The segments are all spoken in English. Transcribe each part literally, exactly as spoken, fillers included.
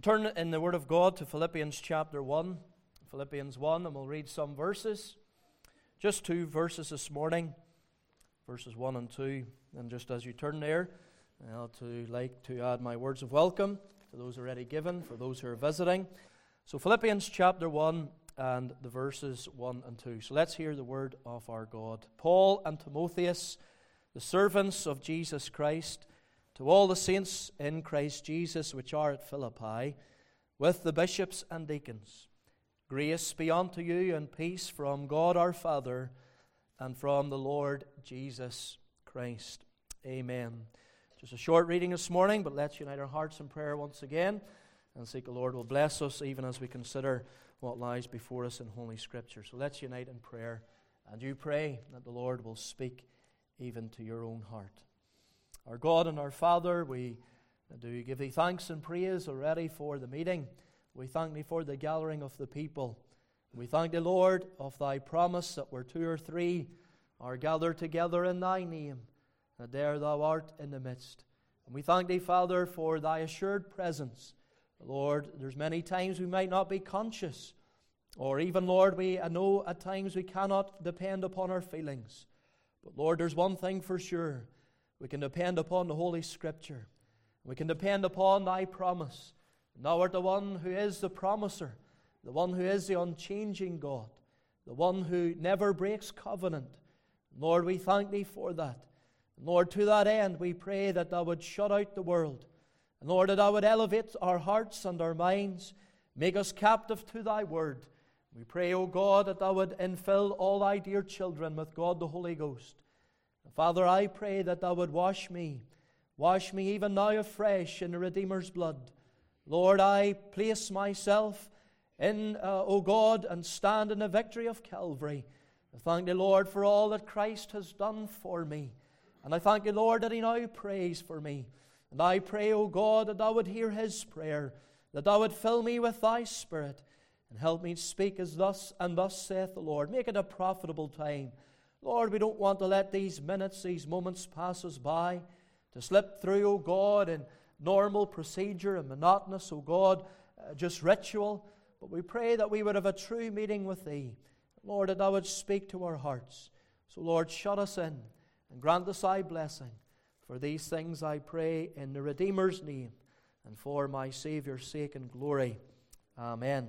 Turn in the Word of God to Philippians chapter one. Philippians one, and we'll read some verses. Just two verses this morning, verses one and two. And just as you turn there, I'll to like to add my words of welcome to those already given, for those who are visiting. So Philippians chapter one and the verses one and two. So let's hear the word of our God. Paul and Timotheus, the servants of Jesus Christ, to all the saints in Christ Jesus which are at Philippi, with the bishops and deacons, grace be unto you and peace from God our Father and from the Lord Jesus Christ. Amen. Just a short reading this morning, but let's unite our hearts in prayer once again and seek the Lord will bless us even as we consider what lies before us in Holy Scripture. So let's unite in prayer, and you pray that the Lord will speak even to your own heart. Our God and our Father, we do give Thee thanks and praise already for the meeting. We thank Thee for the gathering of the people. We thank Thee, Lord, of Thy promise that where two or three are gathered together in Thy name, that there Thou art in the midst. And we thank Thee, Father, for Thy assured presence. Lord, there's many times we might not be conscious, or even, Lord, we I know at times we cannot depend upon our feelings. But Lord, there's one thing for sure. We can depend upon the Holy Scripture. We can depend upon Thy promise. Thou art the one who is the promiser, the one who is the unchanging God, the one who never breaks covenant. Lord, we thank Thee for that. Lord, to that end, we pray that Thou would shut out the world. And Lord, that Thou would elevate our hearts and our minds, make us captive to Thy word. We pray, O God, that Thou would infill all Thy dear children with God the Holy Ghost. Father, I pray that Thou would wash me, wash me even now afresh in the Redeemer's blood. Lord, I place myself in, uh, O God, and stand in the victory of Calvary. I thank Thee, Lord, for all that Christ has done for me. And I thank Thee, Lord, that He now prays for me. And I pray, O God, that Thou would hear His prayer, that Thou would fill me with Thy Spirit, and help me speak as thus and thus saith the Lord. Make it a profitable time. Lord, we don't want to let these minutes, these moments pass us by, to slip through, O God, in normal procedure and monotonous, O God, uh, just ritual. But we pray that we would have a true meeting with Thee. Lord, that Thou would speak to our hearts. So, Lord, shut us in and grant us Thy blessing. For these things I pray in the Redeemer's name and for my Saviour's sake and glory. Amen.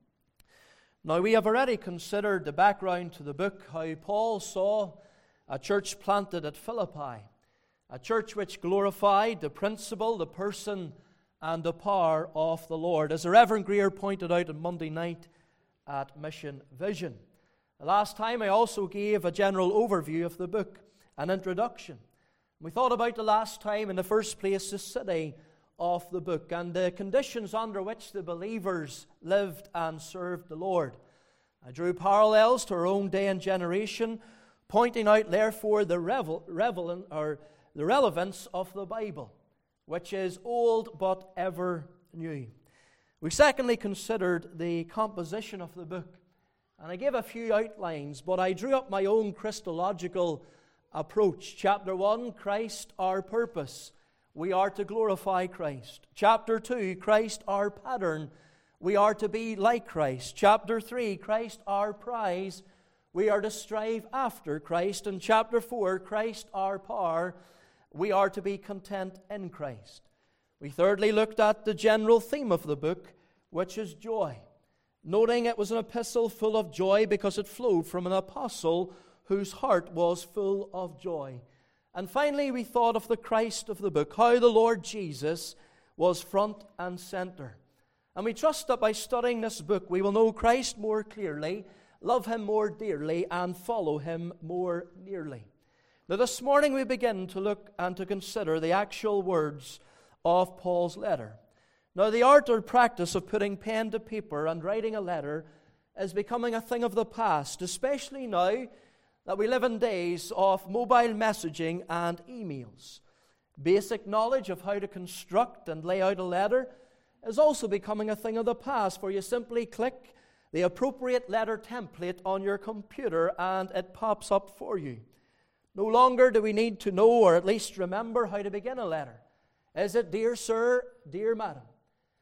Now, we have already considered the background to the book, how Paul saw a church planted at Philippi, a church which glorified the principle, the person, and the power of the Lord, as the Reverend Greer pointed out on Monday night at Mission Vision. The last time I also gave a general overview of the book, an introduction. We thought about the last time, in the first place, the city of the book and the conditions under which the believers lived and served the Lord. I drew parallels to our own day and generation, pointing out, therefore, the revel, revel, or the relevance of the Bible, which is old but ever new. We secondly considered the composition of the book, and I gave a few outlines, but I drew up my own Christological approach. Chapter one, Christ our purpose. We are to glorify Christ. Chapter two, Christ our pattern. We are to be like Christ. Chapter three, Christ our prize. We are to strive after Christ. And chapter four, Christ our power. We are to be content in Christ. We thirdly looked at the general theme of the book, which is joy. Noting it was an epistle full of joy because it flowed from an apostle whose heart was full of joy. And finally, we thought of the Christ of the book, how the Lord Jesus was front and center. And we trust that by studying this book, we will know Christ more clearly, love Him more dearly, and follow Him more nearly. Now, this morning we begin to look and to consider the actual words of Paul's letter. Now, the art or practice of putting pen to paper and writing a letter is becoming a thing of the past, especially now that we live in days of mobile messaging and emails. Basic knowledge of how to construct and lay out a letter is also becoming a thing of the past, for you simply click the appropriate letter template on your computer and it pops up for you. No longer do we need to know, or at least remember, how to begin a letter. Is it, dear sir, dear madam?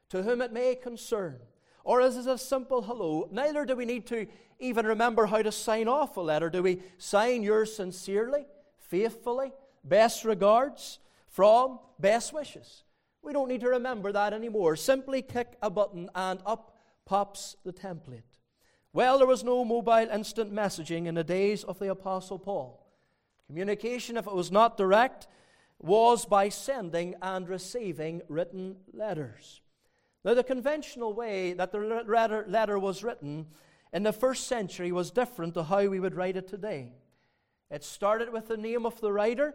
to whom it may concern. Or is it a simple hello? Neither do we need to even remember how to sign off a letter. Do we sign yours sincerely, faithfully, best regards, from, best wishes? We don't need to remember that anymore. Simply click a button and up pops the template. Well, there was no mobile instant messaging in the days of the Apostle Paul. Communication, if it was not direct, was by sending and receiving written letters. Now, the conventional way that the letter, letter was written in the first century was different to how we would write it today. It started with the name of the writer,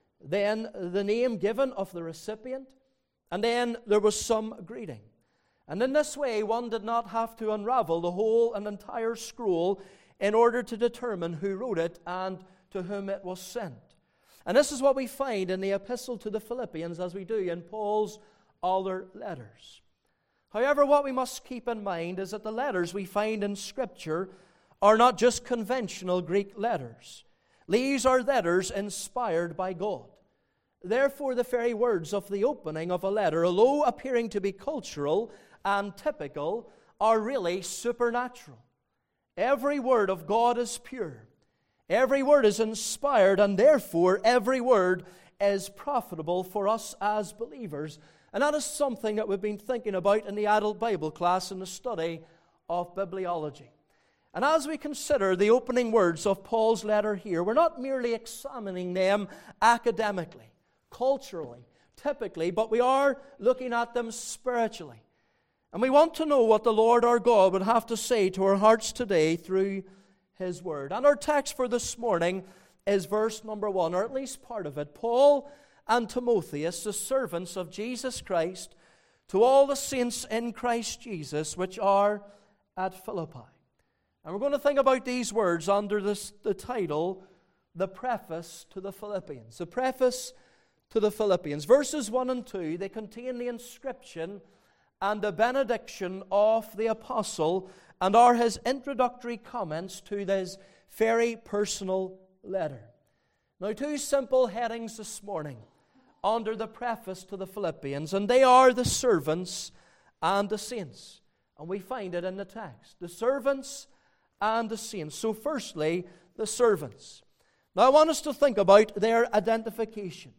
then the name given of the recipient, and then there was some greeting. And in this way, one did not have to unravel the whole and entire scroll in order to determine who wrote it and to whom it was sent. And this is what we find in the epistle to the Philippians, as we do in Paul's other letters. However, what we must keep in mind is that the letters we find in Scripture are not just conventional Greek letters. These are letters inspired by God. Therefore, the very words of the opening of a letter, although appearing to be cultural and typical, are really supernatural. Every word of God is pure. Every word is inspired, and therefore every word is profitable for us as believers. And that is something that we've been thinking about in the adult Bible class in the study of bibliology. And as we consider the opening words of Paul's letter here, we're not merely examining them academically, culturally, typically, but we are looking at them spiritually. And we want to know what the Lord our God would have to say to our hearts today through His Word. And our text for this morning is verse number one, or at least part of it. Paul and Timotheus, the servants of Jesus Christ, to all the saints in Christ Jesus, which are at Philippi. And we're going to think about these words under this, the title, The Preface to the Philippians. The Preface to the Philippians. Verses one and two, they contain the inscription and the benediction of the apostle and are his introductory comments to this very personal letter. Now, two simple headings this morning under the preface to the Philippians, and they are the servants and the saints. And we find it in the text. The servants and the saints. So firstly, the servants. Now I want us to think about their identification.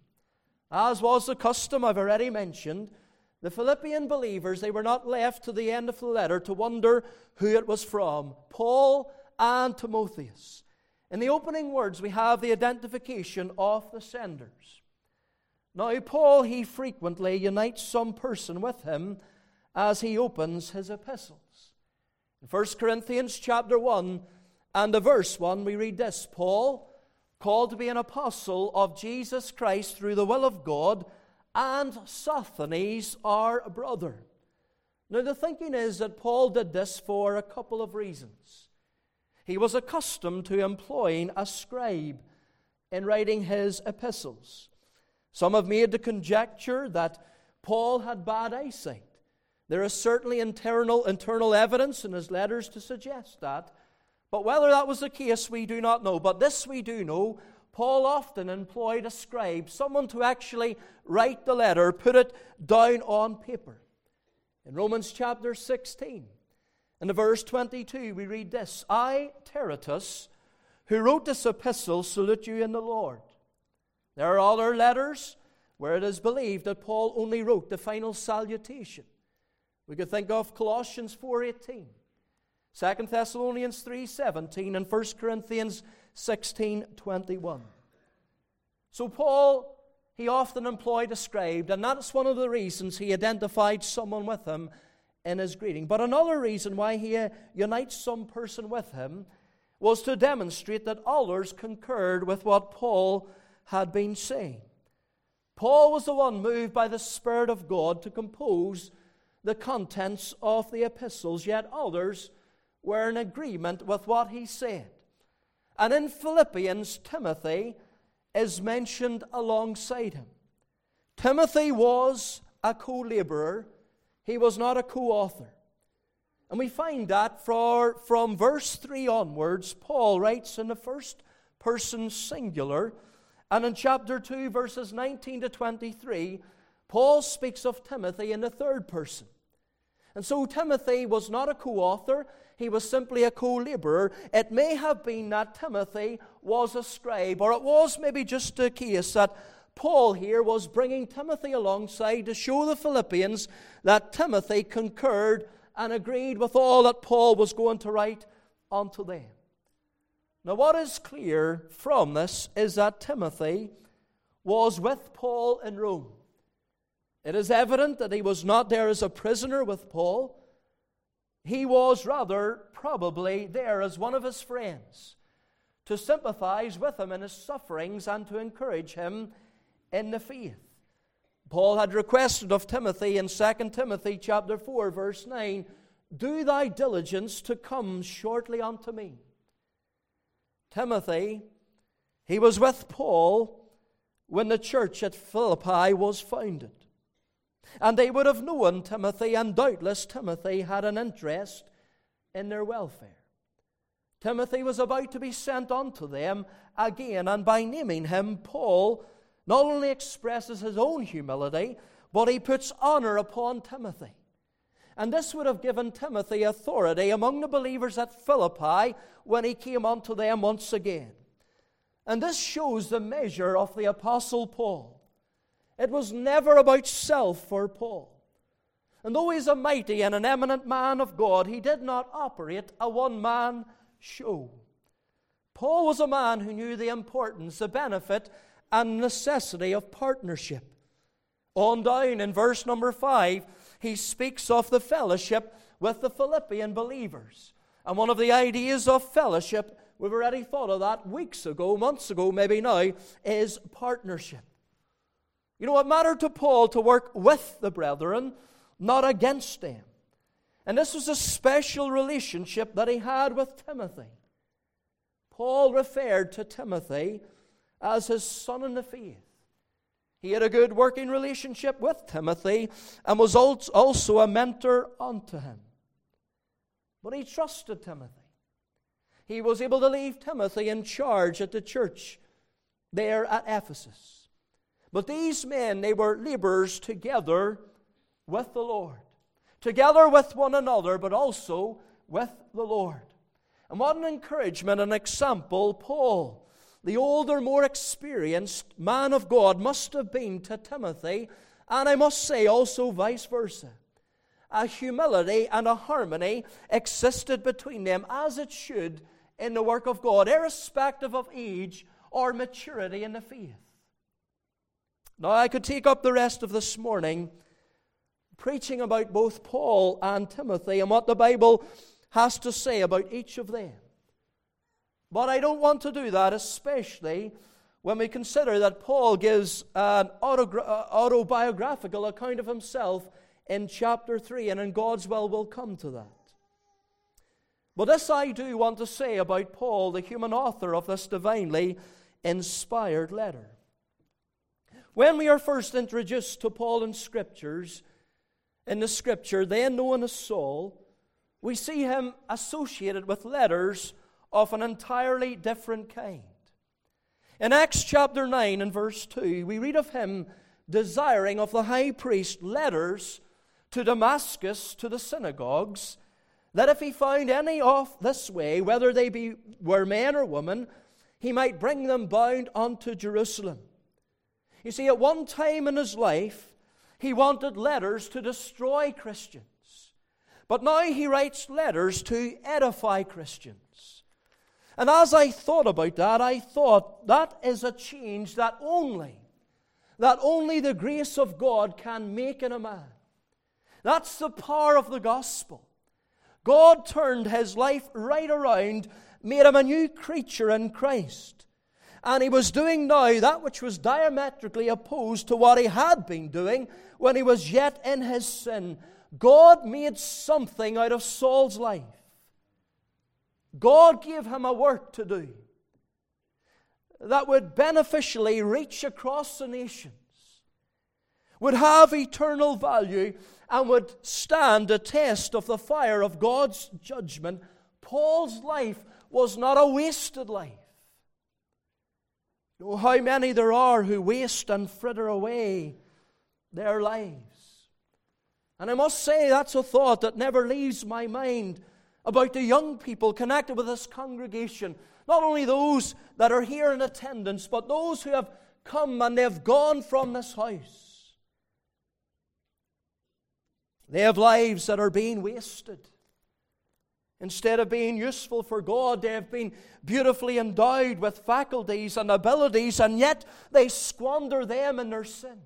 As was the custom I've already mentioned, the Philippian believers, they were not left to the end of the letter to wonder who it was from. Paul and Timotheus. In the opening words, we have the identification of the senders. Now, Paul, he frequently unites some person with him as he opens his epistles. In First Corinthians chapter one and the verse one, we read this: Paul, called to be an apostle of Jesus Christ through the will of God, and Sosthenes, our brother. Now, the thinking is that Paul did this for a couple of reasons. He was accustomed to employing a scribe in writing his epistles. Some have made the conjecture that Paul had bad eyesight. There is certainly internal, internal evidence in his letters to suggest that. But whether that was the case, we do not know. But this we do know: Paul often employed a scribe, someone to actually write the letter, put it down on paper. In Romans chapter sixteen, in the verse twenty-two, we read this: I, Tertius, who wrote this epistle, salute you in the Lord. There are other letters where it is believed that Paul only wrote the final salutation. We could think of Colossians four eighteen, Second Thessalonians three seventeen, and First Corinthians sixteen twenty-one. So Paul, he often employed a scribe, and that's one of the reasons he identified someone with him in his greeting. But another reason why he uh, unites some person with him was to demonstrate that others concurred with what Paul had been saying. Paul was the one moved by the Spirit of God to compose the contents of the epistles, yet others were in agreement with what he said. And in Philippians, Timothy is mentioned alongside him. Timothy was a co-laborer. He was not a co-author. And we find that for, from verse three onwards, Paul writes in the first person singular. And in chapter two, verses nineteen to twenty-three, Paul speaks of Timothy in the third person. And so Timothy was not a co-author, he was simply a co-laborer. It may have been that Timothy was a scribe, or it was maybe just a case that Paul here was bringing Timothy alongside to show the Philippians that Timothy concurred and agreed with all that Paul was going to write unto them. Now, what is clear from this is that Timothy was with Paul in Rome. It is evident that he was not there as a prisoner with Paul. He was rather probably there as one of his friends to sympathize with him in his sufferings and to encourage him in the faith. Paul had requested of Timothy in Second Timothy chapter four, verse nine, "Do thy diligence to come shortly unto me." Timothy, he was with Paul when the church at Philippi was founded. And they would have known Timothy, and doubtless Timothy had an interest in their welfare. Timothy was about to be sent unto them again, and by naming him, Paul not only expresses his own humility, but he puts honor upon Timothy. And this would have given Timothy authority among the believers at Philippi when he came unto them once again. And this shows the measure of the Apostle Paul. It was never about self for Paul. And though he's a mighty and an eminent man of God, he did not operate a one-man show. Paul was a man who knew the importance, the benefit, and necessity of partnership. On down in verse number five, he speaks of the fellowship with the Philippian believers. And one of the ideas of fellowship, we've already thought of that weeks ago, months ago, maybe now, is partnership. You know, it mattered to Paul to work with the brethren, not against them. And this was a special relationship that he had with Timothy. Paul referred to Timothy as his son in the faith. He had a good working relationship with Timothy and was also a mentor unto him. But he trusted Timothy. He was able to leave Timothy in charge at the church there at Ephesus. But these men, they were laborers together with the Lord. Together with one another, but also with the Lord. And what an encouragement and example Paul, the older, more experienced man of God, must have been to Timothy, and I must say also vice versa. A humility and a harmony existed between them, as it should in the work of God, irrespective of age or maturity in the faith. Now, I could take up the rest of this morning preaching about both Paul and Timothy and what the Bible has to say about each of them. But I don't want to do that, especially when we consider that Paul gives an autogra- autobiographical account of himself in chapter three, and in God's will we'll come to that. But this I do want to say about Paul, the human author of this divinely inspired letter. When we are first introduced to Paul in Scriptures, in the Scripture, then known as Saul, we see him associated with letters of an entirely different kind. In Acts chapter nine and verse two, we read of him desiring of the high priest letters to Damascus, to the synagogues, that if he found any off this way, whether they be were men or women, he might bring them bound unto Jerusalem. You see, at one time in his life, he wanted letters to destroy Christians. But now he writes letters to edify Christians. And as I thought about that, I thought that is a change that only, that only the grace of God can make in a man. That's the power of the gospel. God turned his life right around, made him a new creature in Christ. And he was doing now that which was diametrically opposed to what he had been doing when he was yet in his sin. God made something out of Saul's life. God gave him a work to do that would beneficially reach across the nations, would have eternal value, and would stand the test of the fire of God's judgment. Paul's life was not a wasted life. You know how many there are who waste and fritter away their lives. And I must say, that's a thought that never leaves my mind about the young people connected with this congregation. Not only those that are here in attendance, but those who have come and they have gone from this house. They have lives that are being wasted. Instead of being useful for God, they have been beautifully endowed with faculties and abilities, and yet they squander them in their sin.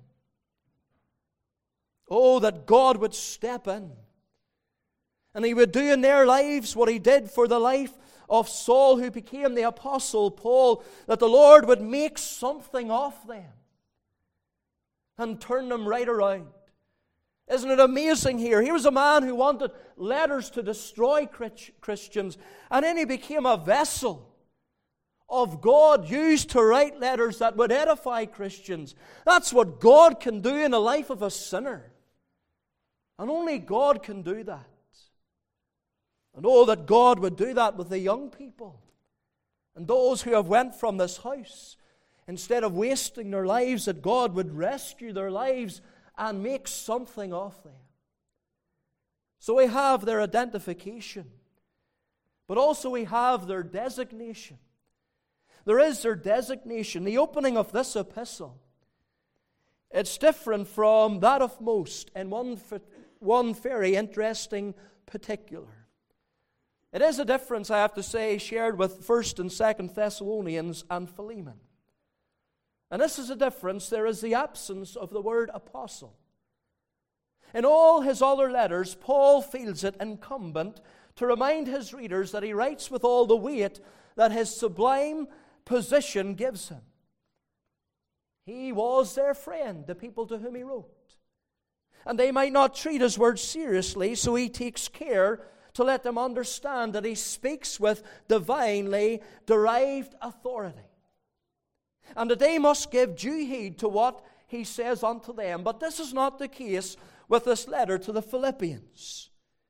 Oh, that God would step in, and He would do in their lives what He did for the life of Saul, who became the Apostle Paul, that the Lord would make something of them and turn them right around. Isn't it amazing here? Here was a man who wanted letters to destroy Christians, and then he became a vessel of God used to write letters that would edify Christians. That's what God can do in the life of a sinner. And only God can do that. And oh, that God would do that with the young people and those who have went from this house. Instead of wasting their lives, that God would rescue their lives and make something of them. So we have their identification, but also we have their designation. There is their designation. The opening of this epistle, it's different from that of most in one, one very interesting particular. It is a difference, I have to say, shared with First and Second Thessalonians and Philemon. And this is a difference. There is the absence of the word apostle. In all his other letters, Paul feels it incumbent to remind his readers that he writes with all the weight that his sublime position gives him. He was their friend, the people to whom he wrote. And they might not treat his words seriously, so he takes care to let them understand that he speaks with divinely derived authority, and that they must give due heed to what he says unto them. But this is not the case with this letter to the Philippians.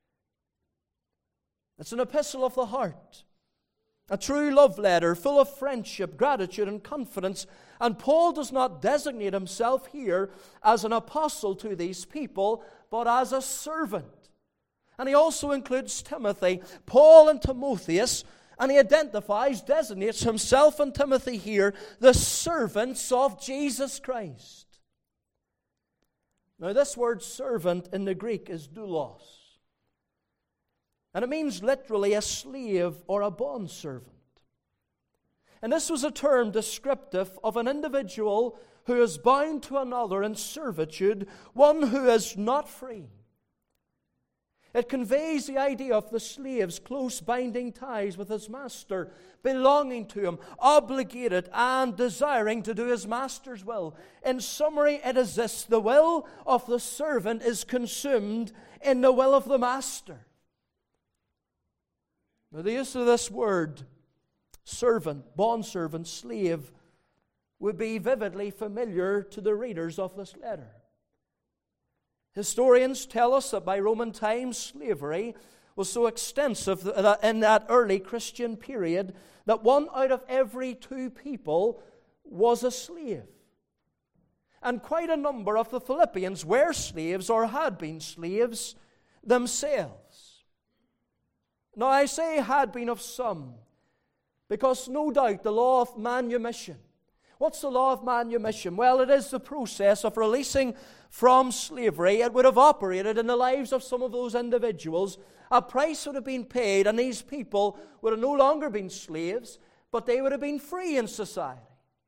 It's an epistle of the heart, a true love letter full of friendship, gratitude, and confidence. And Paul does not designate himself here as an apostle to these people, but as a servant. And he also includes Timothy, Paul and Timotheus, and he identifies, designates himself and Timothy here, the servants of Jesus Christ. Now this word servant in the Greek is doulos. And it means literally a slave or a bondservant. And this was a term descriptive of an individual who is bound to another in servitude, one who is not free. It conveys the idea of the slave's close binding ties with his master, belonging to him, obligated and desiring to do his master's will. In summary, it is this: the will of the servant is consumed in the will of the master. Now, the use of this word, servant, bondservant, slave, would be vividly familiar to the readers of this letter. Historians tell us that by Roman times, slavery was so extensive in that early Christian period that one out of every two people was a slave. And quite a number of the Philippians were slaves or had been slaves themselves. Now I say had been of some, because no doubt the law of manumission. What's the law of manumission? Well, it is the process of releasing from slavery. It would have operated in the lives of some of those individuals. A price would have been paid, and these people would have no longer been slaves, but they would have been free in society.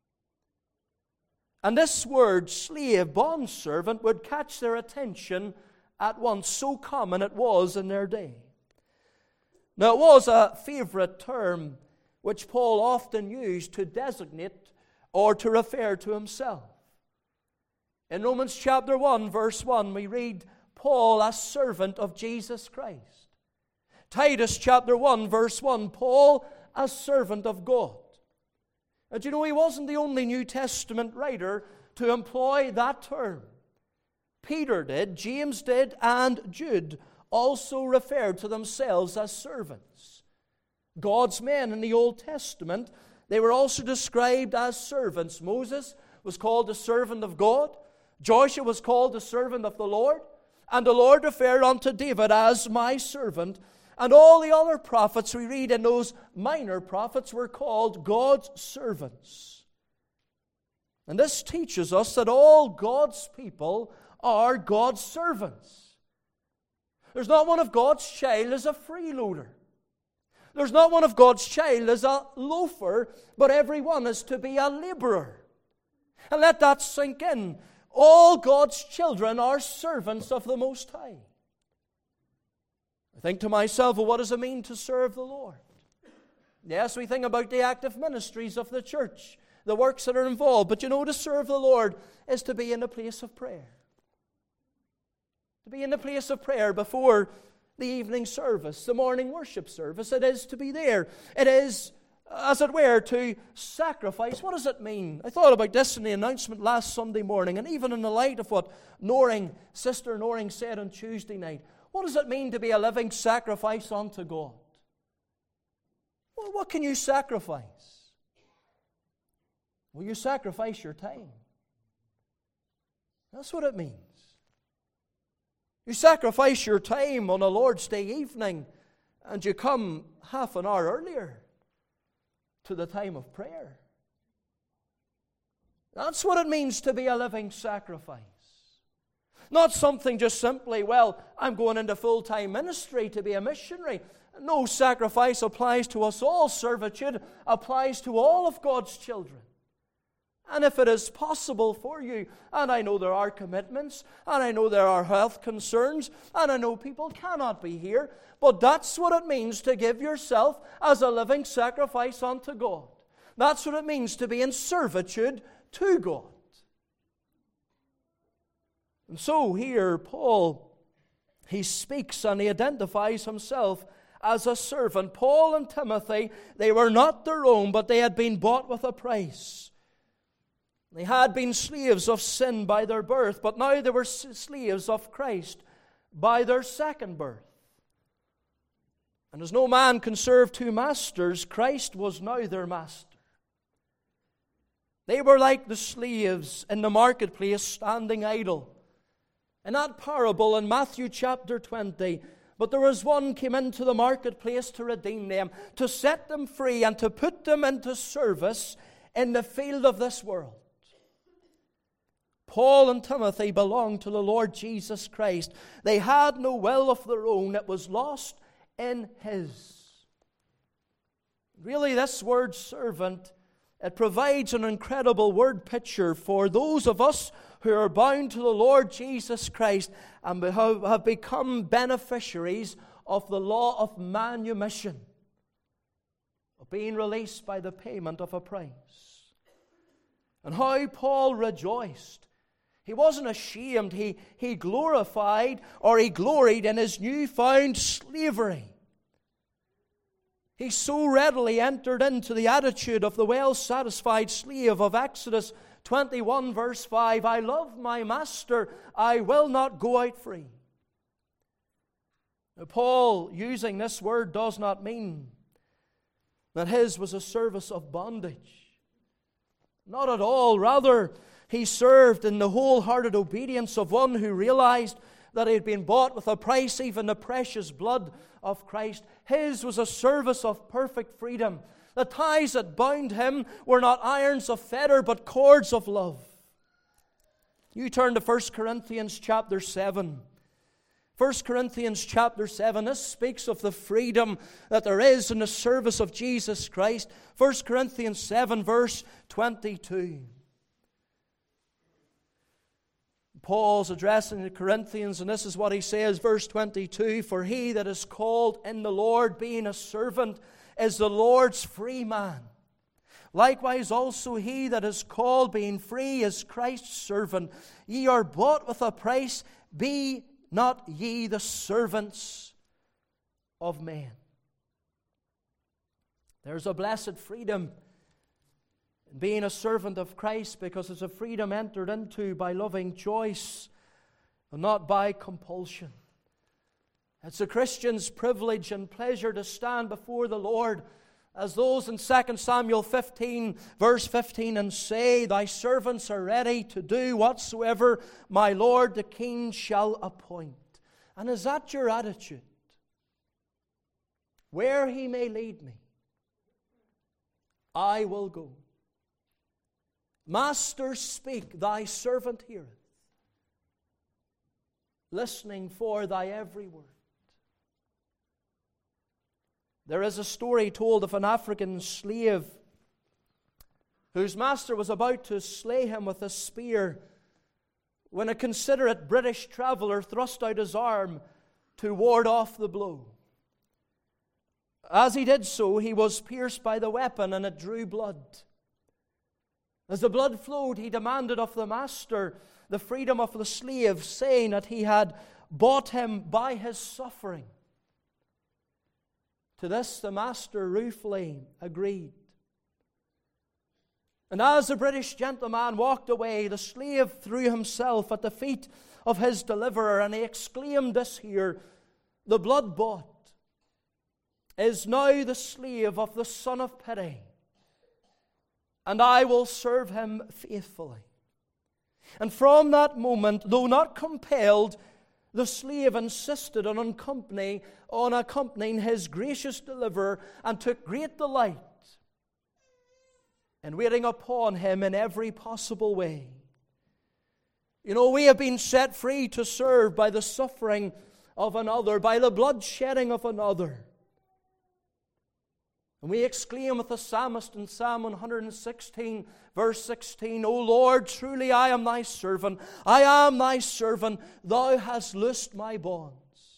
And this word, slave, bondservant, would catch their attention at once. So common it was in their day. Now, it was a favorite term which Paul often used to designate or to refer to himself. In Romans chapter one, verse one, we read, Paul, a servant of Jesus Christ. Titus chapter one, verse one, Paul, a servant of God. And you know, he wasn't the only New Testament writer to employ that term. Peter did, James did, and Jude also referred to themselves as servants. God's men in the Old Testament, they were also described as servants. Moses was called the servant of God. Joshua was called the servant of the Lord. And the Lord referred unto David as my servant. And all the other prophets we read in those minor prophets were called God's servants. And this teaches us that all God's people are God's servants. There's not one of God's child as a freeloader. There's not one of God's child as a loafer, but everyone is to be a laborer. And let that sink in. All God's children are servants of the Most High. I think to myself, well, what does it mean to serve the Lord? Yes, we think about the active ministries of the church, the works that are involved. But you know, to serve the Lord is to be in a place of prayer. To be in the place of prayer before the evening service, the morning worship service. It is to be there. It is, as it were, to sacrifice. What does it mean? I thought about this in the announcement last Sunday morning, and even in the light of what Noring, Sister Noring said on Tuesday night. What does it mean to be a living sacrifice unto God? Well, what can you sacrifice? Well, you sacrifice your time. That's what it means. You sacrifice your time on a Lord's Day evening, and you come half an hour earlier to the time of prayer. That's what it means to be a living sacrifice. Not something just simply, well, I'm going into full-time ministry to be a missionary. No, sacrifice applies to us all. Servitude applies to all of God's children. And if it is possible for you, and I know there are commitments, and I know there are health concerns, and I know people cannot be here, but that's what it means to give yourself as a living sacrifice unto God. That's what it means to be in servitude to God. And so here, Paul, he speaks and he identifies himself as a servant. Paul and Timothy, they were not their own, but they had been bought with a price. They had been slaves of sin by their birth, but now they were slaves of Christ by their second birth. And as no man can serve two masters, Christ was now their master. They were like the slaves in the marketplace standing idle. In that parable in Matthew chapter twenty, but there was one came into the marketplace to redeem them, to set them free and to put them into service in the field of this world. Paul and Timothy belonged to the Lord Jesus Christ. They had no will of their own. It was lost in His. Really, this word servant, it provides an incredible word picture for those of us who are bound to the Lord Jesus Christ and have become beneficiaries of the law of manumission, of being released by the payment of a price. And how Paul rejoiced. He wasn't ashamed. He, he glorified or he gloried in his newfound slavery. He so readily entered into the attitude of the well-satisfied slave of Exodus twenty-one verse five. I love my master, I will not go out free. Now, Paul, using this word, does not mean that his was a service of bondage. Not at all. Rather, he served in the wholehearted obedience of one who realized that he had been bought with a price, even the precious blood of Christ. His was a service of perfect freedom. The ties that bound him were not irons of fetter, but cords of love. You turn to First Corinthians chapter seven. First Corinthians chapter seven, this speaks of the freedom that there is in the service of Jesus Christ. First Corinthians seven verse twenty-two. Paul's addressing the Corinthians, and this is what he says, verse twenty-two, for he that is called in the Lord, being a servant, is the Lord's free man. Likewise also he that is called, being free, is Christ's servant. Ye are bought with a price, be not ye the servants of men. There's a blessed freedom in being a servant of Christ, because it's a freedom entered into by loving choice and not by compulsion. It's a Christian's privilege and pleasure to stand before the Lord as those in Second Samuel fifteen, verse fifteen, and say, Thy servants are ready to do whatsoever my Lord the King shall appoint. And is that your attitude? Where He may lead me, I will go. Master, speak, thy servant heareth, listening for thy every word. There is a story told of an African slave whose master was about to slay him with a spear when a considerate British traveller thrust out his arm to ward off the blow. As he did so, he was pierced by the weapon and it drew blood. As the blood flowed, he demanded of the master the freedom of the slave, saying that he had bought him by his suffering. To this the master ruefully agreed. And as the British gentleman walked away, the slave threw himself at the feet of his deliverer, and he exclaimed this here, The blood bought is now the slave of the Son of Pity, and I will serve him faithfully. And from that moment, though not compelled, the slave insisted on, accompany, on accompanying his gracious deliverer, and took great delight in waiting upon him in every possible way. You know, we have been set free to serve by the suffering of another, by the blood shedding of another. And we exclaim with the psalmist in Psalm one sixteen, verse sixteen, O Lord, truly I am thy servant. I am thy servant. Thou hast loosed my bonds.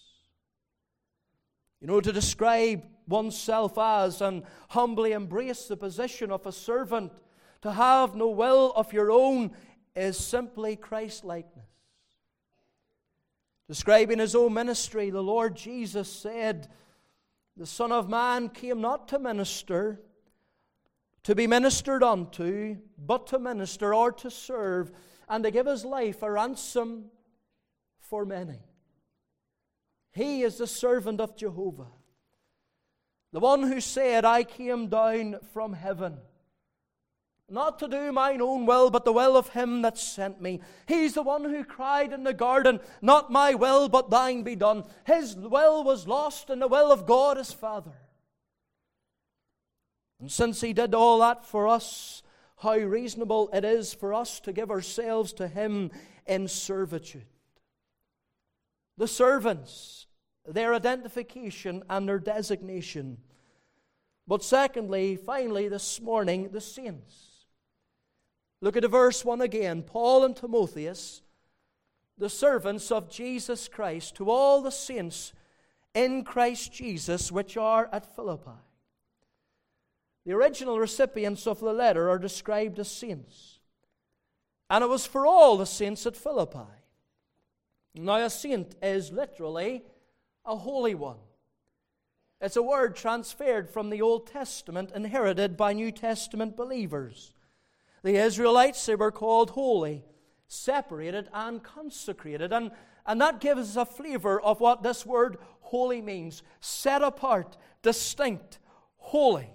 You know, to describe oneself as and humbly embrace the position of a servant, to have no will of your own, is simply Christ-likeness. Describing his own ministry, the Lord Jesus said, The Son of Man came not to minister, to be ministered unto, but to minister or to serve, and to give his life a ransom for many. He is the servant of Jehovah, the one who said, I came down from heaven, not to do mine own will, but the will of him that sent me. He's the one who cried in the garden, Not my will, but thine be done. His will was lost in the will of God his Father. And since he did all that for us, how reasonable it is for us to give ourselves to him in servitude. The servants, their identification and their designation. But secondly, finally, this morning, the saints. Look at verse one again. Paul and Timotheus, the servants of Jesus Christ, to all the saints in Christ Jesus which are at Philippi. The original recipients of the letter are described as saints. And it was for all the saints at Philippi. Now, a saint is literally a holy one. It's a word transferred from the Old Testament, inherited by New Testament believers. The Israelites, they were called holy, separated and consecrated. And, and that gives us a flavor of what this word holy means. Set apart, distinct, holy.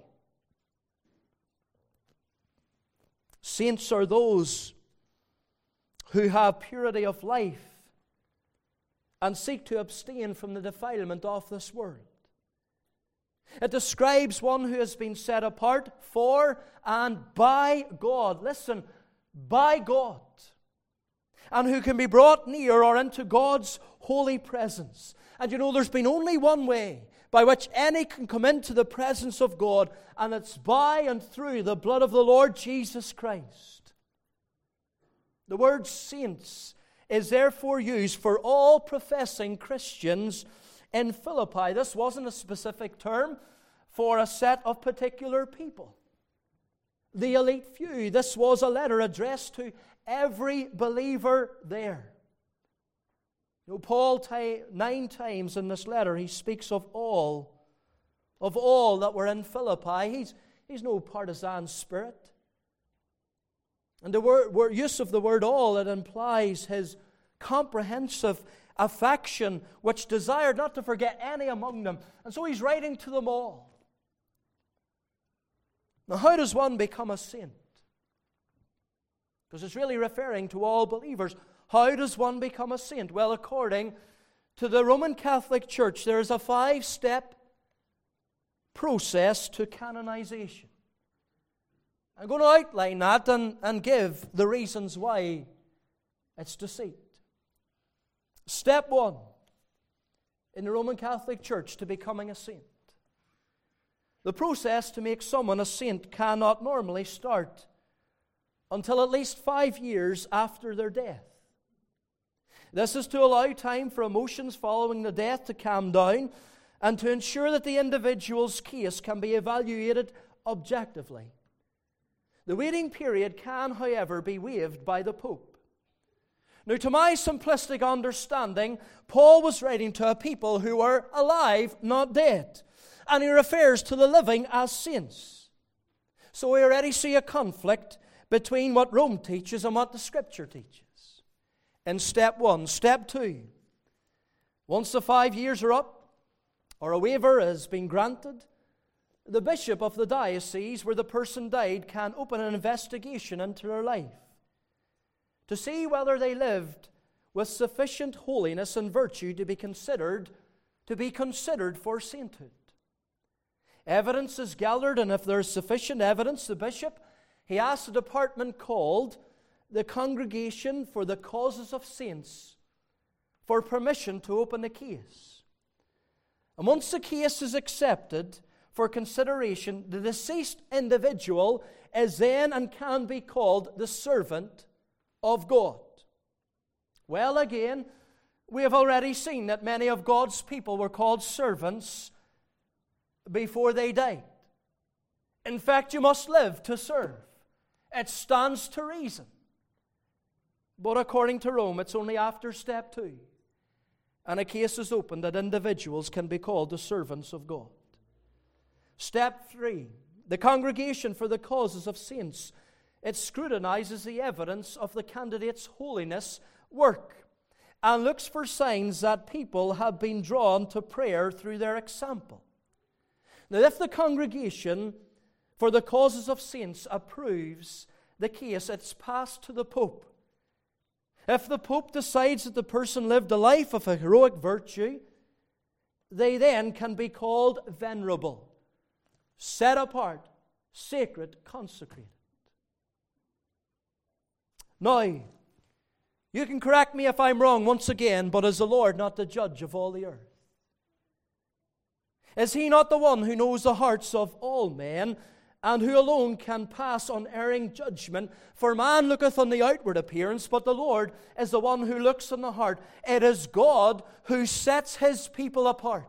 Saints are those who have purity of life and seek to abstain from the defilement of this world. It describes one who has been set apart for and by God. Listen, by God. And who can be brought near or into God's holy presence. And you know, there's been only one way by which any can come into the presence of God, and it's by and through the blood of the Lord Jesus Christ. The word saints is therefore used for all professing Christians in Philippi. This wasn't a specific term for a set of particular people, the elite few. This was a letter addressed to every believer there. You know, Paul, t- nine times in this letter, he speaks of all, of all that were in Philippi. He's, he's no partisan spirit. And the word, word, use of the word all, it implies his comprehensive affection, which desired not to forget any among them. And so he's writing to them all. Now, how does one become a saint? Because it's really referring to all believers. How does one become a saint? Well, according to the Roman Catholic Church, there is a five-step process to canonization. I'm going to outline that and, and give the reasons why it's deceit. Step one in the Roman Catholic Church to becoming a saint. The process to make someone a saint cannot normally start until at least five years after their death. This is to allow time for emotions following the death to calm down and to ensure that the individual's case can be evaluated objectively. The waiting period can, however, be waived by the Pope. Now, to my simplistic understanding, Paul was writing to a people who were alive, not dead. And he refers to the living as saints. So we already see a conflict between what Rome teaches and what the Scripture teaches. In step one. Step two. Once the five years are up, or a waiver has been granted, the bishop of the diocese where the person died can open an investigation into their life to see whether they lived with sufficient holiness and virtue to be considered to be considered for sainthood. Evidence is gathered, and if there is sufficient evidence, the bishop, he asks a department called the Congregation for the Causes of Saints for permission to open the case. And once the case is accepted for consideration, the deceased individual is then and can be called the servant of God. Well, again, we have already seen that many of God's people were called servants before they died. In fact, you must live to serve. It stands to reason. But according to Rome, it's only after step two, and a case is opened, that individuals can be called the servants of God. Step three, the Congregation for the Causes of Saints. It scrutinizes the evidence of the candidate's holiness work and looks for signs that people have been drawn to prayer through their example. Now, if the Congregation for the Causes of Saints approves the case, it's passed to the Pope. If the Pope decides that the person lived a life of a heroic virtue, they then can be called venerable, set apart, sacred, consecrated. Now, you can correct me if I'm wrong once again, but is the Lord not the judge of all the earth? Is He not the one who knows the hearts of all men, and who alone can pass unerring judgment? For man looketh on the outward appearance, but the Lord is the one who looks on the heart. It is God who sets His people apart.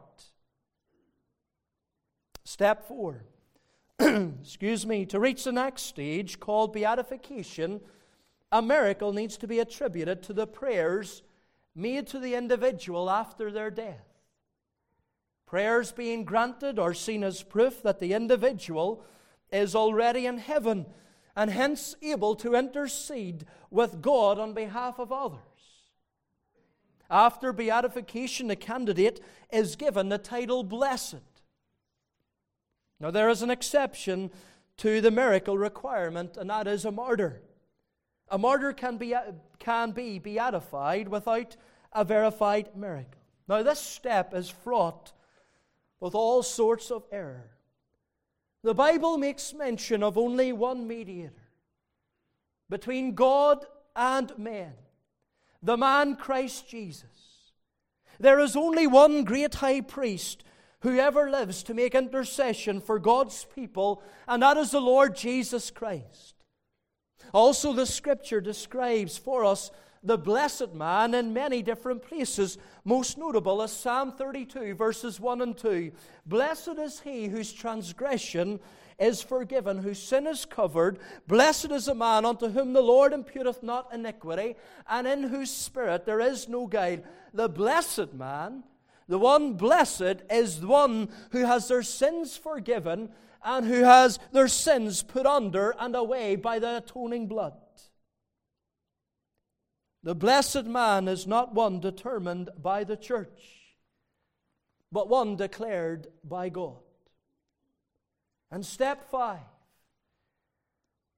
Step four. Excuse me. To reach the next stage, called beatification, a miracle needs to be attributed to the prayers made to the individual after their death. Prayers being granted are seen as proof that the individual is already in heaven and hence able to intercede with God on behalf of others. After beatification, the candidate is given the title blessed. Now, there is an exception to the miracle requirement, and that is a martyr. A martyr can be, can be beatified without a verified miracle. Now, this step is fraught with all sorts of error. The Bible makes mention of only one mediator between God and men, the man Christ Jesus. There is only one great high priest who ever lives to make intercession for God's people, and that is the Lord Jesus Christ. Also, the Scripture describes for us the blessed man in many different places. Most notable is Psalm thirty-two, verses one and two. Blessed is he whose transgression is forgiven, whose sin is covered. Blessed is the man unto whom the Lord imputeth not iniquity, and in whose spirit there is no guile. The blessed man, the one blessed, is the one who has their sins forgiven and who has their sins put under and away by the atoning blood. The blessed man is not one determined by the church, but one declared by God. And step five,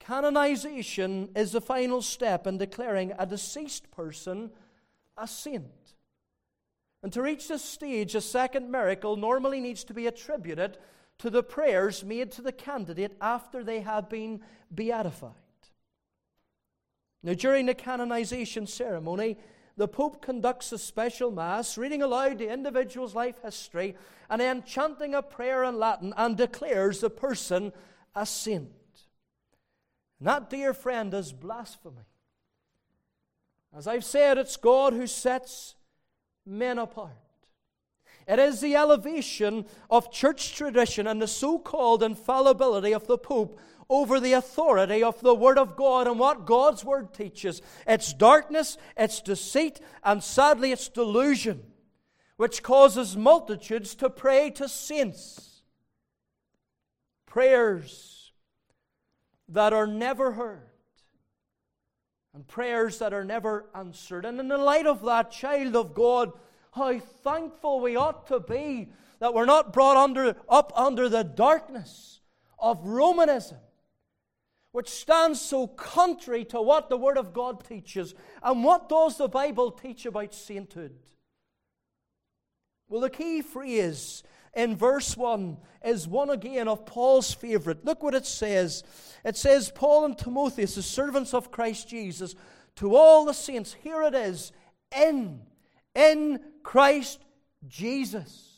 Canonization is the final step in declaring a deceased person a saint. And to reach this stage, a second miracle normally needs to be attributed to the prayers made to the candidate after they have been beatified. Now, during the canonization ceremony, the Pope conducts a special Mass, reading aloud the individual's life history, and then chanting a prayer in Latin, and declares the person a saint. And that, dear friend, is blasphemy. As I've said, it's God who sets men apart. It is the elevation of church tradition and the so-called infallibility of the Pope over the authority of the Word of God and what God's Word teaches. It's darkness, it's deceit, and sadly it's delusion, which causes multitudes to pray to saints. Prayers that are never heard, and prayers that are never answered. And in the light of that, child of God, how thankful we ought to be that we're not brought under, up under the darkness of Romanism, which stands so contrary to what the Word of God teaches. And what does the Bible teach about sainthood? Well, the key phrase in verse one is one again of Paul's favorite. Look what it says. It says, Paul and Timotheus, the servants of Christ Jesus, to all the saints, here it is, in, in Christ Jesus.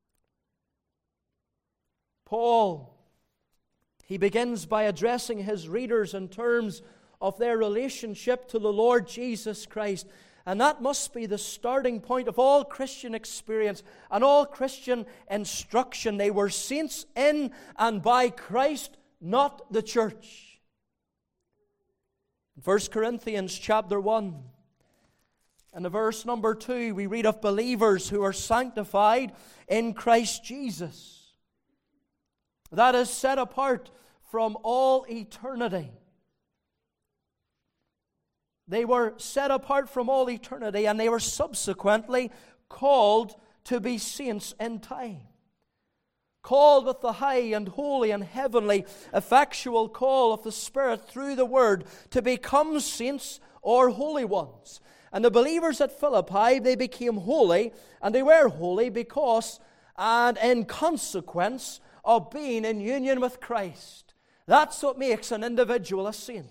Paul, he begins by addressing his readers in terms of their relationship to the Lord Jesus Christ. And that must be the starting point of all Christian experience and all Christian instruction. They were saints in and by Christ, not the church. In First Corinthians chapter one, and the verse number two, we read of believers who are sanctified in Christ Jesus. That is set apart from all eternity. They were set apart from all eternity, and they were subsequently called to be saints in time. Called with the high and holy and heavenly, effectual call of the Spirit through the Word to become saints or holy ones. And the believers at Philippi, they became holy, and they were holy because and in consequence of being in union with Christ. That's what makes an individual a saint.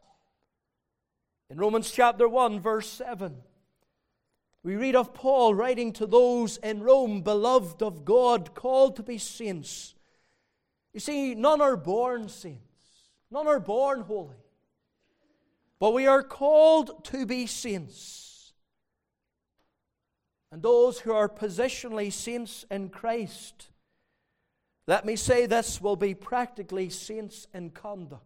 In Romans chapter one, verse seven, we read of Paul writing to those in Rome, beloved of God, called to be saints. You see, none are born saints. None are born holy. But we are called to be saints. And those who are positionally saints in Christ, let me say this, will be practically saints in conduct.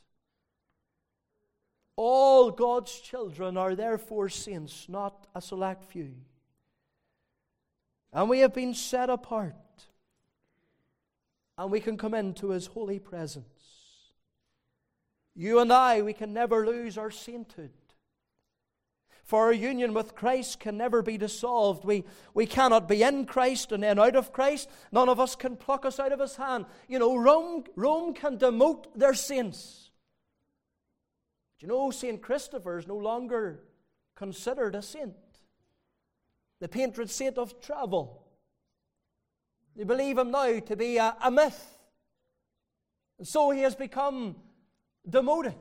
All God's children are therefore saints, not a select few. And we have been set apart. And we can come into His holy presence. You and I, we can never lose our sainthood. For our union with Christ can never be dissolved. We, we cannot be in Christ and then out of Christ. None of us can pluck us out of His hand. You know, Rome, Rome can demote their saints. Do you know Saint Christopher is no longer considered a saint? The patron saint of travel. They believe him now to be a, a myth. And so he has become demoted.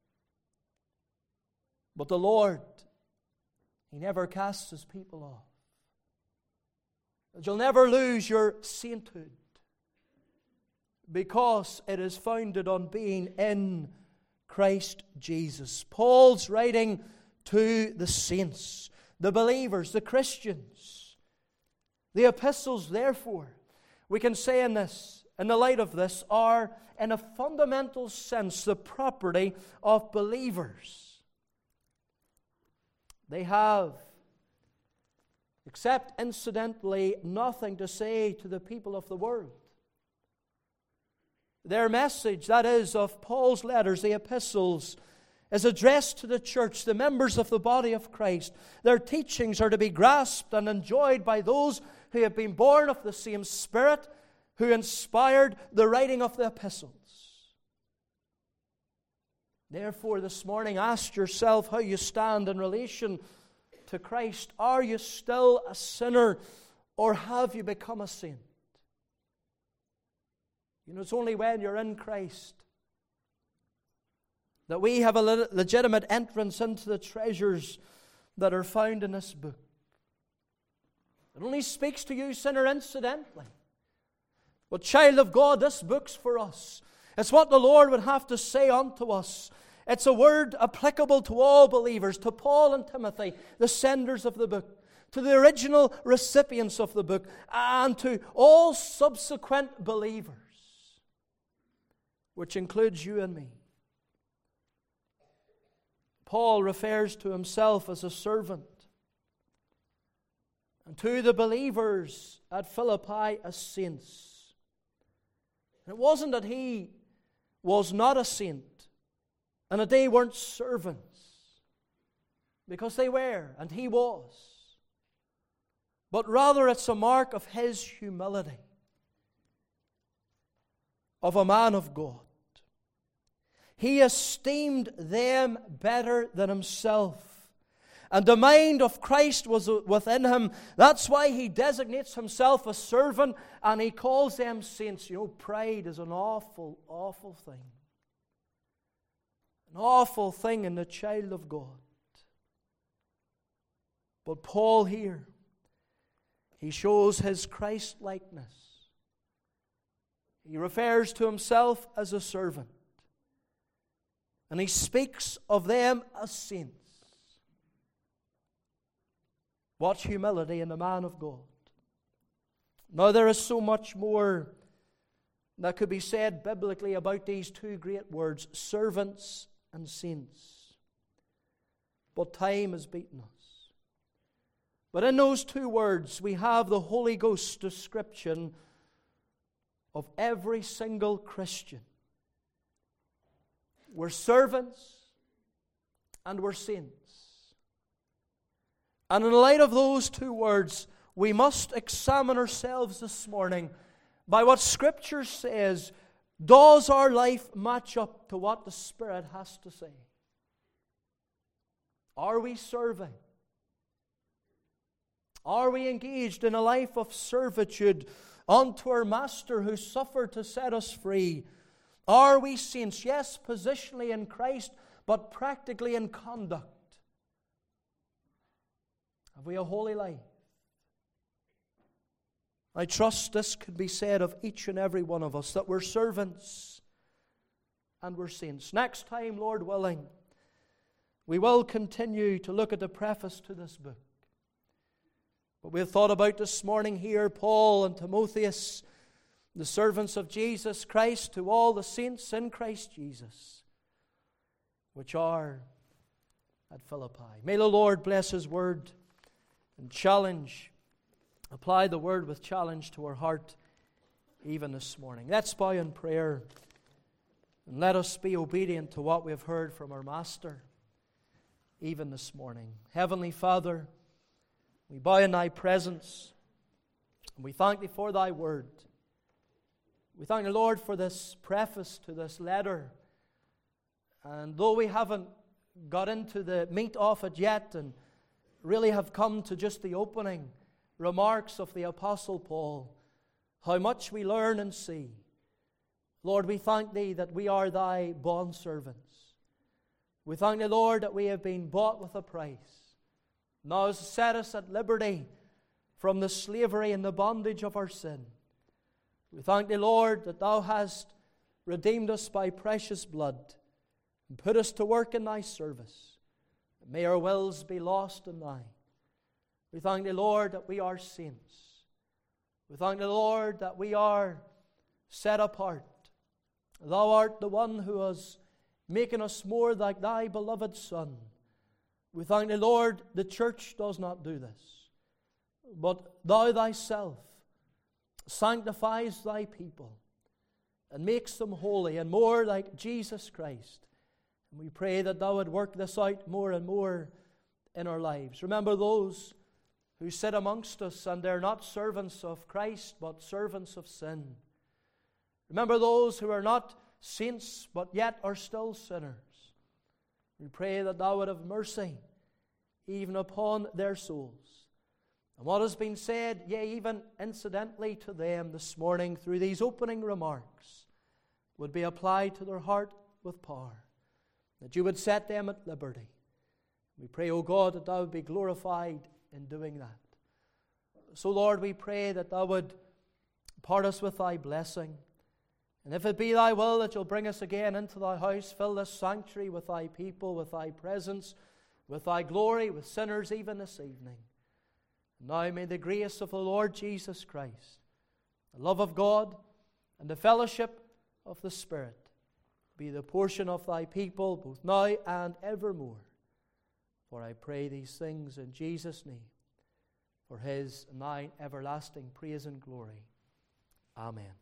But the Lord, He never casts His people off. You'll never lose your sainthood because it is founded on being in Christ Jesus. Paul's writing to the saints, the believers, the Christians. The epistles, therefore, we can say in this, in the light of this, are in a fundamental sense the property of believers. They have, except incidentally, nothing to say to the people of the world. Their message, that is, of Paul's letters, the epistles, is addressed to the church, the members of the body of Christ. Their teachings are to be grasped and enjoyed by those who have been born of the same Spirit who inspired the writing of the epistles. Therefore, this morning, ask yourself how you stand in relation to Christ. Are you still a sinner, or have you become a saint? You know, it's only when you're in Christ that we have a le- legitimate entrance into the treasures that are found in this book. It only speaks to you, sinner, incidentally. But child of God, this book's for us. It's what the Lord would have to say unto us. It's a word applicable to all believers, to Paul and Timothy, the senders of the book, to the original recipients of the book, and to all subsequent believers, which includes you and me. Paul refers to himself as a servant, and to the believers at Philippi as saints. And it wasn't that he was not a saint, and that they weren't servants, because they were, and he was. But rather it's a mark of his humility, of a man of God. He esteemed them better than himself. And the mind of Christ was within him. That's why he designates himself a servant, and he calls them saints. You know, pride is an awful, awful thing. An awful thing in the child of God. But Paul here, he shows his Christ-likeness. He refers to himself as a servant. And he speaks of them as saints. What humility in the man of God. Now there is so much more that could be said biblically about these two great words, servants and saints. But time has beaten us. But in those two words we have the Holy Ghost's description of every single Christian. We're servants and we're saints. And in light of those two words, we must examine ourselves this morning by what Scripture says. Does our life match up to what the Spirit has to say? Are we serving? Are we engaged in a life of servitude unto our Master who suffered to set us free? Are we saints? Yes, positionally in Christ, but practically in conduct. Have we a holy life? I trust this could be said of each and every one of us, that we're servants and we're saints. Next time, Lord willing, we will continue to look at the preface to this book. But we've thought about this morning here, Paul and Timotheus, the servants of Jesus Christ, to all the saints in Christ Jesus, which are at Philippi. May the Lord bless His word and challenge, apply the word with challenge to our heart even this morning. Let's bow in prayer and let us be obedient to what we have heard from our Master even this morning. Heavenly Father, we bow in Thy presence and we thank Thee for Thy word. We thank the Lord for this preface to this letter. And though we haven't got into the meat of it yet and really have come to just the opening remarks of the Apostle Paul, how much we learn and see. Lord, we thank Thee that we are Thy bondservants. We thank Thee, Lord, that we have been bought with a price. Now set us at liberty from the slavery and the bondage of our sin. We thank Thee, Lord, that Thou hast redeemed us by precious blood and put us to work in Thy service. May our wills be lost in Thine. We thank Thee, Lord, that we are saints. We thank Thee, Lord, that we are set apart. Thou art the one who has making us more like Thy beloved Son. We thank Thee, Lord, the church does not do this, but Thou Thyself sanctifies Thy people and makes them holy and more like Jesus Christ. And we pray that Thou would work this out more and more in our lives. Remember those who sit amongst us and they're not servants of Christ but servants of sin. Remember those who are not saints but yet are still sinners. We pray that thou would have mercy even upon their souls. And what has been said, yea, even incidentally to them this morning through these opening remarks, would be applied to their heart with power, that you would set them at liberty. We pray, O God, that thou would be glorified in doing that. So, Lord, we pray that thou would part us with thy blessing. And if it be thy will that you'll bring us again into thy house, fill this sanctuary with thy people, with thy presence, with thy glory, with sinners even this evening. And now may the grace of the Lord Jesus Christ, the love of God, and the fellowship of the Spirit be the portion of thy people both now and evermore. For I pray these things in Jesus' name, for his and thine everlasting praise and glory. Amen.